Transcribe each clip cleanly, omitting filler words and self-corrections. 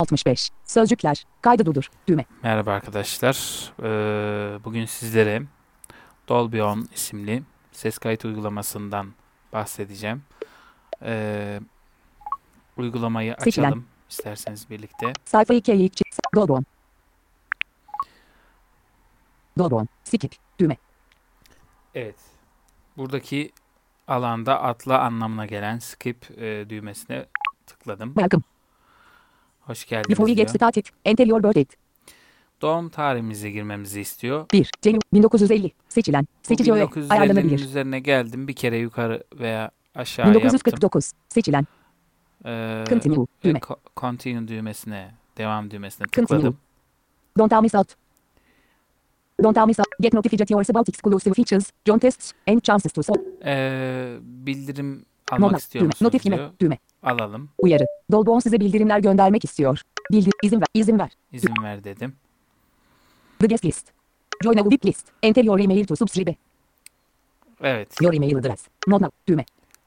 65. Sözcükler. Kaydı durdur. Düğme. Merhaba arkadaşlar. Bugün sizlere Dolby On isimli ses kayıt uygulamasından bahsedeceğim. Uygulamayı Seçilen. açalım isterseniz birlikte. Sayfa 2'ye ilk çık. Dolby On. Dolby On. Skip. Düğme. Evet. Buradaki alanda atla anlamına gelen skip düğmesine tıkladım. Welcome. Hoş Before geldiniz we get diyor. started, enter your birth date. Doğum tarihimizi girmemizi istiyor. 1. January 1950. Seçilen. Bu Seçici öğe. 1950'nin Ayarlanabilir. üzerine geldim. Bir kere yukarı veya aşağı yaptım. 1949. Seçilen. Continue. Ve Düğme. continue düğmesine, devam düğmesine Continue. tıkladım. Don't miss out. Don't miss out. Get notifications about exclusive features, John tests, and chances to solve. Bildirim almak istiyor Düğme. musunuz Notifime. diyor. Düğme. Alalım. Uyarı. Dolby On size bildirimler göndermek istiyor. İzin ver. İzin ver. İzin ver dedim. The guest list. Join a VIP list. Enter your email to subscribe. Evet. Your email address. Not now. Düğme.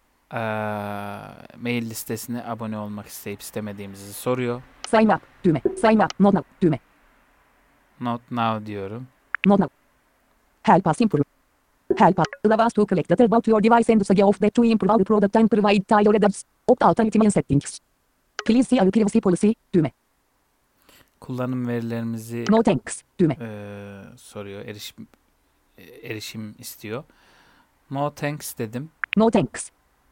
Mail listesine abone olmak isteyip istemediğimizi soruyor. Sign up. Düğme. Sign up. Not now. Düğme. Not now diyorum. Not now. Help us improve. Help us. Allow us to collect data about your device and suggest that to improve our product and provide tailored ads. Opt out in settings. Please see our privacy policy. Düğme. Kullanım verilerimizi No thanks. Düğme. soruyor. Erişim istiyor. No thanks dedim. No thanks.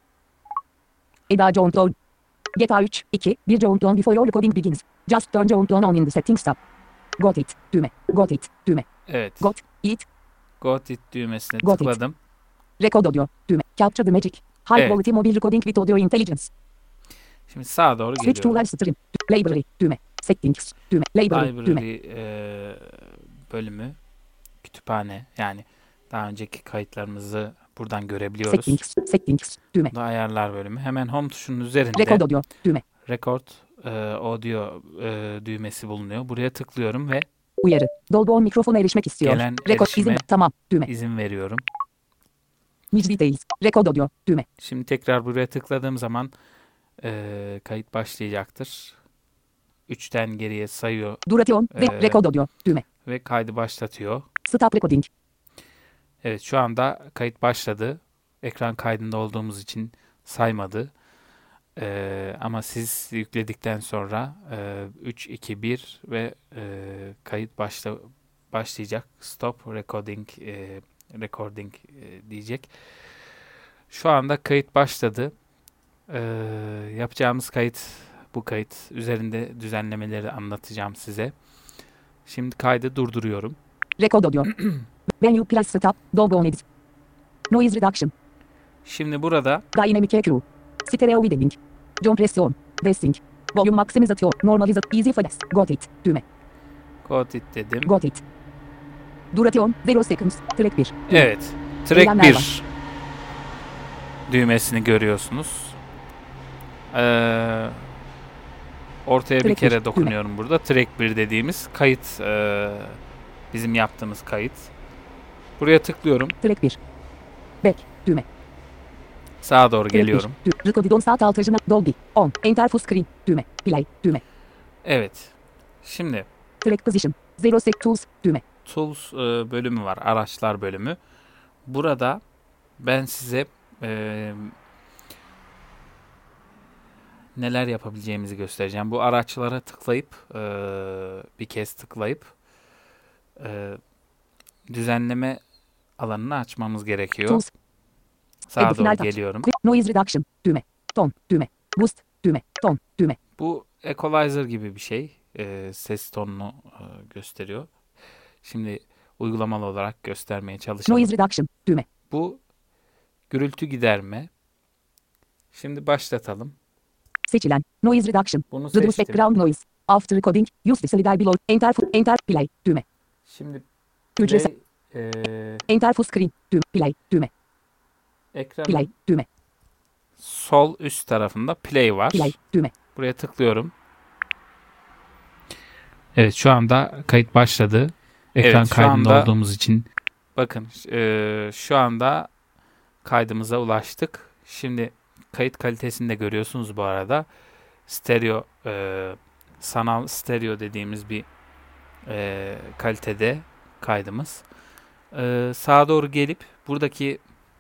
Eda John Doe. Get A3, 2, 1 John Doe before your recording begins. Just turn John Doe on in the settings tab. Got it. Düğme. Got it. Düğme. Evet. Got it. Got it düğmesine Got it. tıkladım. Record audio. Düğme. Capture the magic. High Evet. quality mobile recording with audio intelligence. Şimdi sağa doğru Switch to geliyorum. live stream. Library. Düğme. Settings. Düğme. Library. Düğme. Library bölümü, kütüphane, yani daha önceki kayıtlarımızı buradan görebiliyoruz. Settings. Settings. Düğme. Bu da ayarlar bölümü. Hemen home tuşunun üzerinde Record audio. Düğme. record audio düğmesi bulunuyor. Buraya tıklıyorum ve Uyarı. Dolby On mikrofona erişmek istiyor. Gelen Record erişime izin. Tamam. Düğme. izin veriyorum. Niche details. Record audio. Düğme. Şimdi tekrar buraya tıkladığım zaman kayıt başlayacaktır. 3'ten geriye sayıyor Duration ve record audio. Düğme. ve kaydı başlatıyor. Stop recording. Evet, şu anda kayıt başladı. Ekran kaydında olduğumuz için saymadı. Ama siz yükledikten sonra 3, 2, 1 ve kayıt başlayacak. Stop recording diyecek. Şu anda kayıt başladı. Yapacağımız kayıt bu kayıt. Üzerinde düzenlemeleri anlatacağım size. Şimdi kaydı durduruyorum. Record audio. When you press stop, Dolby On edit. Noise reduction. Şimdi burada Dynamic EQ. Stereo widening. John press on. Dressing. Volume maximization. Normalization. Easy fast. Got it. Düğme. Got it dedim. Got it. Duration 0 seconds. Track 1. Evet. Track Eylemler 1 düğmesini görüyorsunuz. Ortaya bir Track kere 1, dokunuyorum burada. Track 1 dediğimiz kayıt, bizim yaptığımız kayıt. Buraya tıklıyorum. Track 1. Back. Düğme. Sağa doğru Track 1. geliyorum. Recorded on saat altıcına. Dolby. On. Enter full screen. Düğme. Play. Düğme. Evet. Şimdi Track position. 0 sec tools. Düğme. Tools bölümü var. Araçlar bölümü. Burada ben size neler yapabileceğimizi göstereceğim. Bu araçlara tıklayıp bir kez tıklayıp düzenleme alanını açmamız gerekiyor. Tools. Sağa Edit final doğru touch. geliyorum. Noise reduction. Düğme. Ton. Düğme. Boost. Düğme. Ton. Düğme. Bu equalizer gibi bir şey. Ses tonunu gösteriyor. Şimdi uygulamalı olarak göstermeye çalışalım. Noise reduction. Düğme. Bu gürültü giderme. Şimdi başlatalım. Seçilen. Noise reduction. Bunu Reduce seçtim. background noise. After recording. Use the slider below. Enter. Play. Düğme. Şimdi Ücretsiz. play, Enter full screen. Düğme. Play. Düğme. ekranın Play. Düğme. sol üst tarafında play var. Play. Düğme. Buraya tıklıyorum. Evet, şu anda kayıt başladı. Ekran Evet, kaydında olduğumuz için. Bakın şu anda kaydımıza ulaştık. Şimdi kayıt kalitesini de görüyorsunuz bu arada. Stereo sanal stereo dediğimiz bir kalitede kaydımız. Sağa doğru gelip buradaki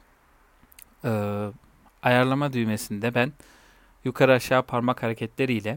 ayarlama düğmesinde ben yukarı aşağı parmak hareketleriyle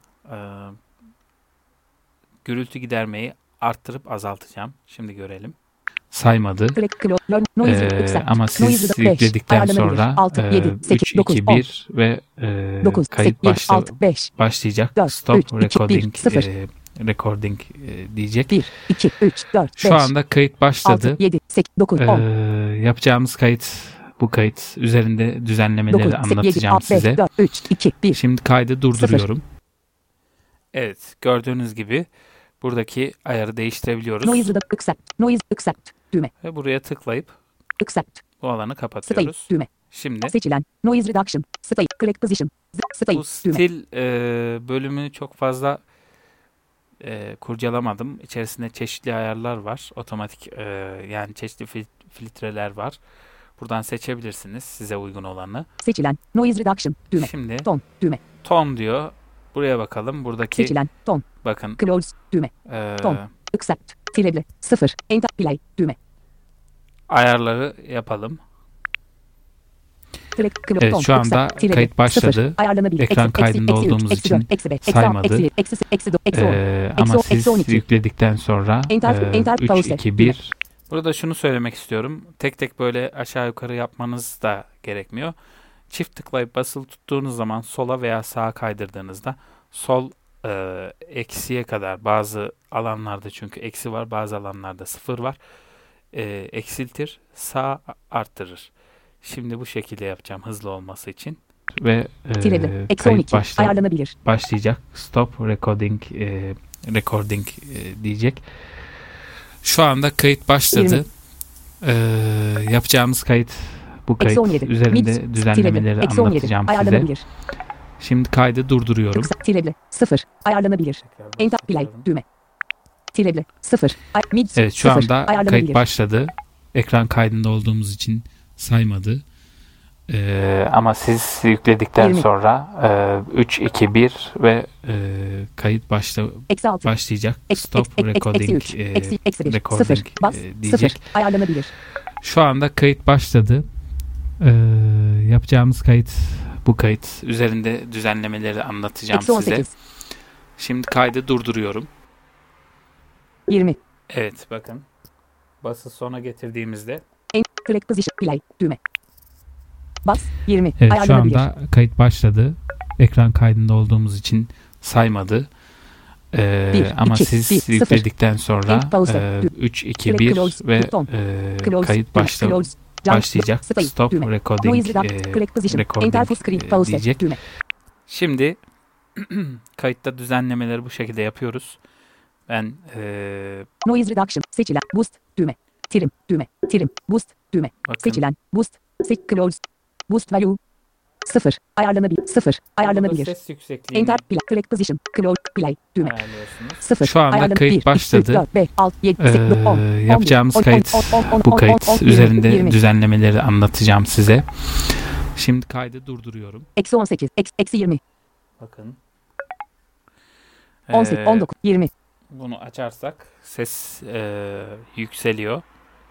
gürültü gidermeyi arttırıp azaltacağım. Şimdi görelim. Saymadı. Ama siz yükledikten sonra 3, 2, 1 ve kayıt başlayacak. Stop recording recording diyecek. 1, 2, 3, 4, 5, Şu anda kayıt başladı. 6, 7, 8, 9, 10. Yapacağımız kayıt bu kayıt. Üzerinde düzenlemeleri anlatacağım size. 4, 3, 2, 1. Şimdi kaydı durduruyorum. Evet, gördüğünüz gibi buradaki ayarı değiştirebiliyoruz. Noise accept düğme. Ve buraya tıklayıp Accept. bu alanı kapatıyoruz. Stay düğme. Şimdi Seçilen noise reduction. Stay correct position. Stay bu düğme. stil bölümünü çok fazla kurcalamadım. İçerisinde çeşitli ayarlar var. Otomatik yani çeşitli filtreler var. Buradan seçebilirsiniz size uygun olanı. Seçilen noise reduction düğme. Şimdi Ton düğme. ton diyor. Buraya bakalım. Buradaki Seçilen ton. bakın Close düğme. Ton. Accept. Tireble. 0. Enter play düğme. ayarları yapalım. Evet, şu anda kayıt başladı. Ekran kaydında olduğumuz için saymadı. Ama siz yükledikten sonra 3, 2, 1. Burada şunu söylemek istiyorum. Tek tek böyle aşağı yukarı yapmanız da gerekmiyor. Çift tıklayıp basılı tuttuğunuz zaman sola veya sağa kaydırdığınızda sol eksiye kadar, bazı alanlarda çünkü eksi var, bazı alanlarda sıfır var. Eksiltir, sağ arttırır. Şimdi bu şekilde yapacağım hızlı olması için. Ve kayıt başlayacak. Stop recording recording diyecek. Şu anda kayıt başladı. Yapacağımız kayıt bu kayıt. Üzerinde düzenlemeleri anlatacağım size. Şimdi kaydı durduruyorum. Tireble 0 ayarlanabilir. Enter play düğme. Tireble 0. Evet, şu anda kayıt başladı. Ekran kaydında olduğumuz için saymadı. Ama siz yükledikten sonra 3, 2, 1 ve kayıt başlayacak. Stop recording recording diyecek. Ayarlanabilir. Şu anda kayıt başladı. Yapacağımız kayıt bu kayıt. Üzerinde düzenlemeleri anlatacağım size. Şimdi kaydı durduruyorum. 20. Evet, bakın. Bası sona getirdiğimizde correct position play düğme. Bas 20. Evet, şu anda kayıt başladı. Ekran kaydında olduğumuz için saymadı. Ama siz yükledikten sonra 3, 2, 1 ve kayıt başlayacak. Stop recording recording diyecek. Şimdi kayıtta düzenlemeleri bu şekilde yapıyoruz. Ben noise reduction seçilen boost düğme. Trim düğme. Trim boost düğme. Bakın. Seçilen boost close boost value 0 ayarlanabilir. 0 ayarlanabilir. Ses yüksekliğini Enter play correct position close play düğme. 0 şu anda kayıt başladı. 4, 5, 6, 7, 8, 10, yapacağımız kayıt bu kayıt. Üzerinde düzenlemeleri anlatacağım size. Şimdi kaydı durduruyorum. Eksi 18, eksi 20. Bakın. 18, 19, 20. Bunu açarsak ses yükseliyor.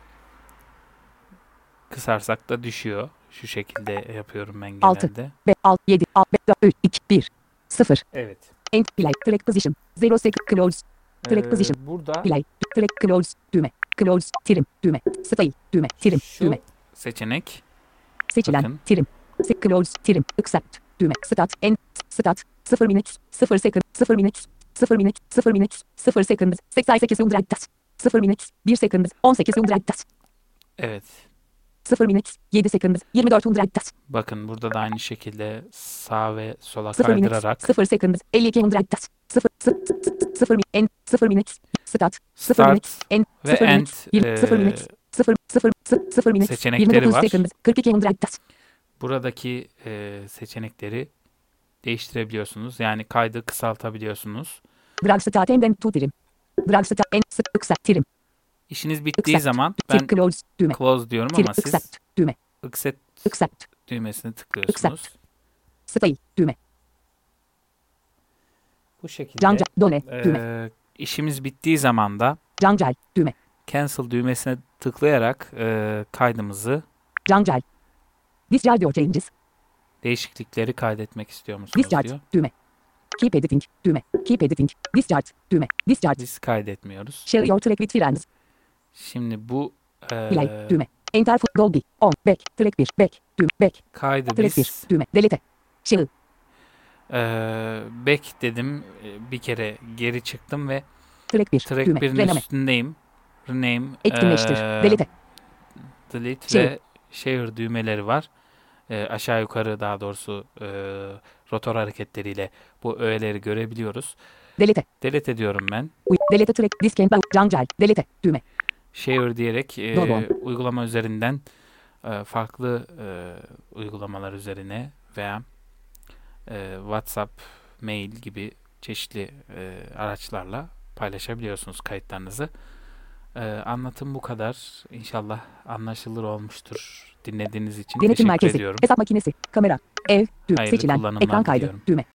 Kısarsak da düşüyor. Şu şekilde yapıyorum ben genelde. 6, 5, 6, 7, 6, 5, 4, 3, 2, 1, 0. Evet. Enter play, track position, 0 second, close, track position, burada play, track close, düğme, close, trim, düğme, stay, düğme, trim, düğme. Seçenek. Seçilen, bakın. trim, close, trim, accept, düğme, start, end, start, 0 minutes, 0 second, 0 minutes, 0 minutes, 0 minutes, 0 seconds, 88 undragtas, 0 minutes, 1 second, 18 undragtas. Evet. 0 minutes, 7 seconds, 24 undragtas. Bakın burada da aynı şekilde sağ ve sola 0 minutes, kaydırarak 0 seconds, 52 undragtas. 0 minutes, 0 minutes, start, 0 minutes, end, ve 0 end minutes, 0 minutes, 0 minutes, seçenekleri 29 var. seconds, 42 undragtas. Buradaki seçenekleri değiştirebiliyorsunuz. Yani kaydı kısaltabiliyorsunuz. Drag start and end to trim. Drag start and accept trim. İşiniz bittiği Accept, zaman ben close, düğme. close diyorum Trim, ama siz accept, düğme. accept düğmesini tıklıyorsunuz. Stay, düğme. Bu şekilde Cancel. Done. Düğme. işimiz bittiği zaman da Cancel. Düğme. cancel düğmesine tıklayarak kaydımızı Cancel. Discard your changes. değişiklikleri kaydetmek istiyor musunuz Discard. diyor. Düğme. Keep editing. Düğme. Keep editing. Discard. Düğme. Discard. Biz kaydetmiyoruz. Share your track with friends. Şimdi bu Play. Düğme. Enter dolby. On. Back. Track 1. Back. Düğme. Back. kaydı Track 1. biz Düğme. Delete. Share. back dedim. Bir kere geri çıktım ve Track 1. track Düğme. 1'in Rename. üstündeyim. Rename. Etkinleştir. Delete. Delete Share. ve share düğmeleri var. Aşağı yukarı daha doğrusu rotor hareketleriyle bu öğeleri görebiliyoruz. Delete. Delete ediyorum ben. Delete track. Disk and Cancel. Delete. Düğme. Share diyerek Doğru. uygulama üzerinden farklı uygulamalar üzerine veya WhatsApp, mail gibi çeşitli araçlarla paylaşabiliyorsunuz kayıtlarınızı. Anlatım bu kadar. İnşallah anlaşılır olmuştur. Dinlediğiniz için Denetim teşekkür merkezi. ediyorum. Hesap makinesi. Kamera. Ev. Düğme. Hayırlı Seçilen. kullanımlar Ekran kaydı. diliyorum. Düğme.